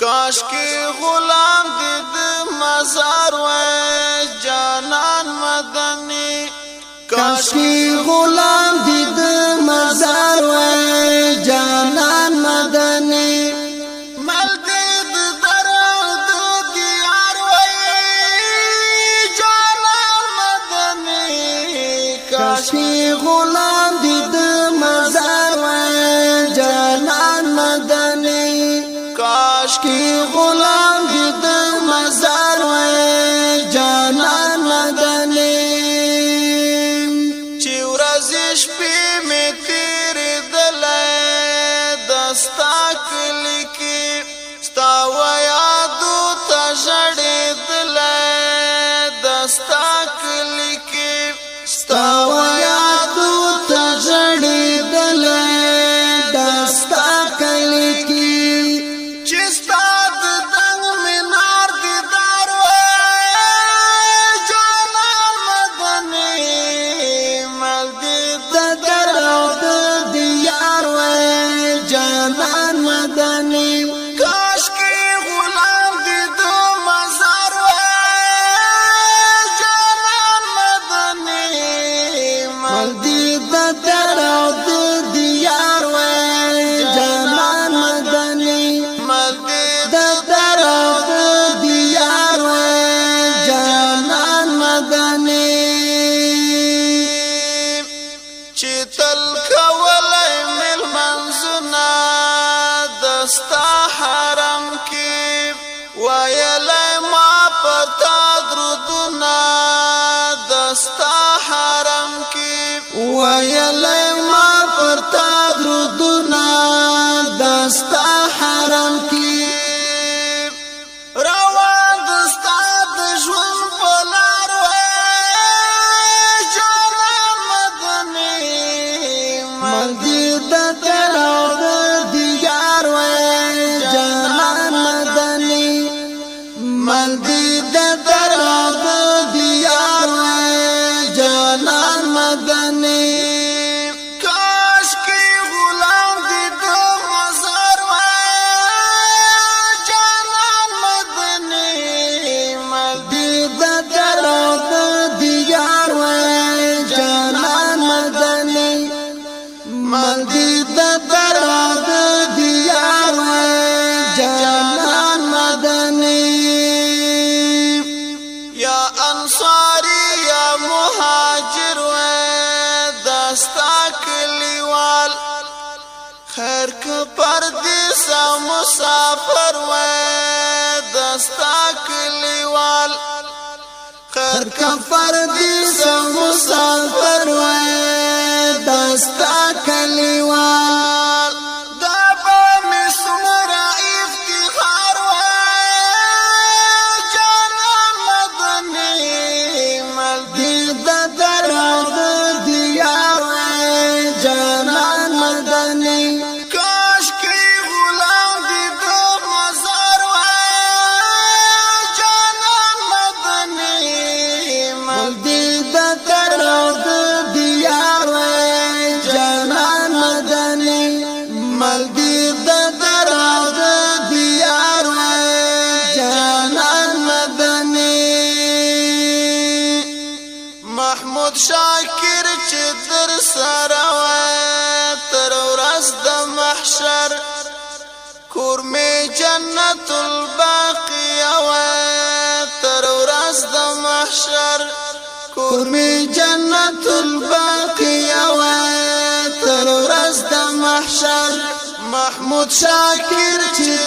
کاش کی غلام دی د مزار و جانان مدنی کاش کی غلام دی د مزار و جانان مدنی مل دی د درد دیار و جانان مدنی کاش کی غلام دی د مزار و جانان مدنی کاش کی غلام دی د مزار و جانان مدنی چې ورځې شپې مې تیرې دلې دستا کلی کې ستا و یادو ته ژړې دلې دستا کلی کې ستا و یادو ته ژړې دلې دستا کلی کې چې ستا د دنګ مینار دیدار و جانان مدني مل دې د درو د دیار و جانان مدنی کاش کی غلام دی د مزار و جانان مدني مل دی د درو د دیار و جانان مدنی مل دې د درو د دیار و جانان مدنی چې تل کولای مل منزنا دستا حرم کې ویلای ما پتا درودنا دستا حرم کې ویلی ما پرتا درودنا دستا حرم کی روان دستا د ژوند په لار و جانان مدني مل دی د درو د دیار و جانان مدنی مل دی د درو د دیار و جانان مدنی کاش کی غلام دی د مزار و جانان مدني مل دی د درو د دیار و جانان مدنی مل دی د درو د دیار و جانان مدنی یا انصاری یا مهاجر و دستا کلیوال خیر که پردیسا مسافر و دستا کلیوال خیر که کفر دی مسافر و دستا کلیوال دا به می څومره افتخار و جانان مدني مل دی د درو د دیار و جانان مدنی کاش کی غلام دی د مزار و جانان مدني مل دی د درو د دیار و جانان مدنی مل دی د درو د دیار و جانان مدنی محمود شاکر چې در سره و تر ورځ د محشر کور می جنت الباقیه و تر ورځ د محشر کور می جنت الباقیه و تر ورځ د محشر محمود شاکر چې